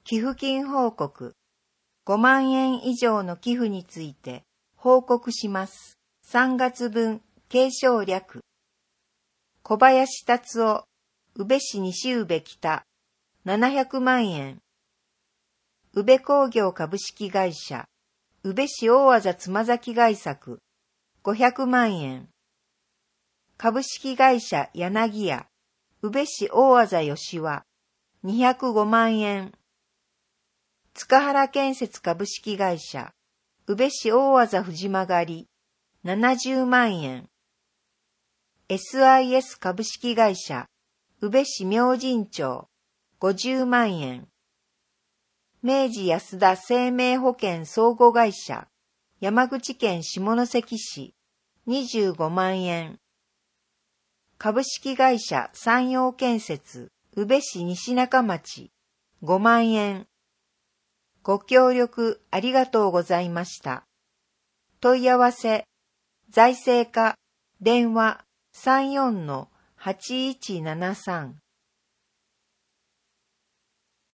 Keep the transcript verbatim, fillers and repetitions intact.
寄付金報告。ごまんえん以上の寄付について報告します。さんがつぶん継承略。小林達夫、宇部市西宇部北、ななひゃくまんえん。宇部工業株式会社、宇部市大字妻崎外作、ごひゃくまんえん。株式会社柳屋、宇部市大字吉和、にひゃくごまんえん。塚原建設株式会社、宇部市大字藤曲がり、ななじゅうまんえん。エスアイエス 株式会社、宇部市明神町、ごじゅうまんえん。明治安田生命保険相互会社、山口県下関市、にじゅうごまんえん。株式会社山陽建設、宇部市西中町、ごまんえん。ご協力ありがとうございました。問い合わせ、財政課、電話 さんよんのはちいちななさん。